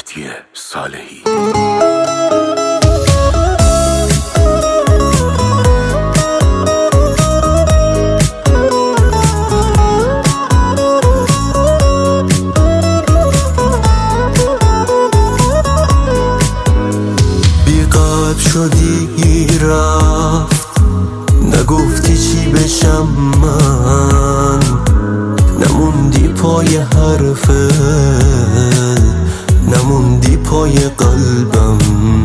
مهدی صالحی. بی‌قدر شدی رفت، نگفتی چی بشم من، نموندی پای حرفت، نموندی پای قلبم.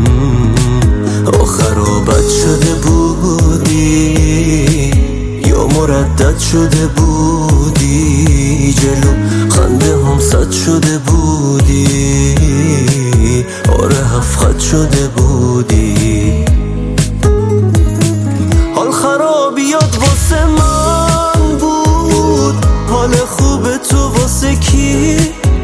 آخرا بد شده بودی یا مردد شده بودی، جلو خنده هم صد شده بودی، آره هفت شده بودی. حال خرابیات واسه من بود، حال خوب تو واسه کی؟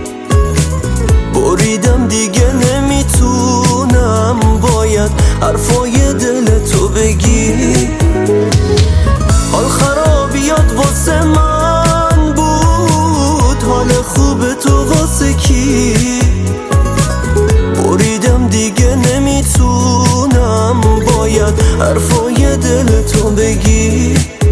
بریدم دیگه نمیتونم، باید حرفای دل تو بگی. حال خرابیات واسه من بود، حال خوب تو واسه کی؟ بریدم دیگه نمیتونم، باید حرفای دل تو بگی.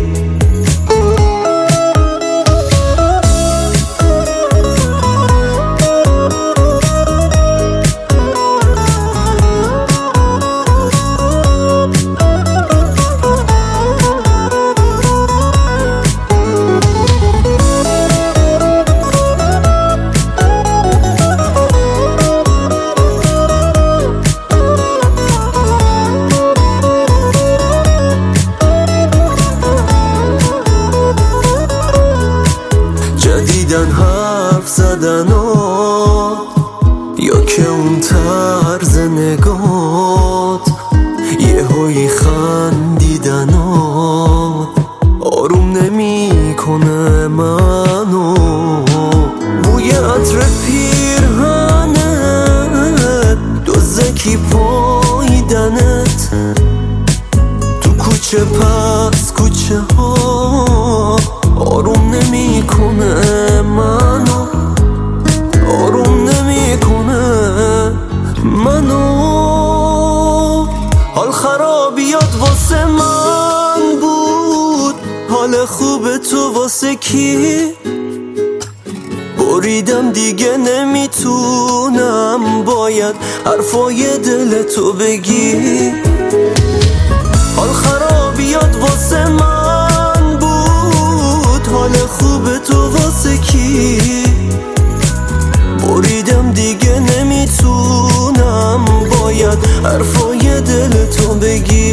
جدیدن حرف زدنات یا که اون طرز نگات، یهویی خندیدنات آروم نمی کنه منو. بوی عطر پیرهنت، دزدکی پاییدنت تو کوچه پس کوچه ها، آروم نمی کنه منو، آروم نمی کنه منو. حال خرابیات واسه من بود، حال خوب تو واسه کی؟ بریدم دیگه نمیتونم، باید حرفای دل تو بگی. حال خرابیات واسه من بود، حال خوب تو واسه کی؟ بریدم دیگه نمیتونم، باید حرفای دل تو بگی.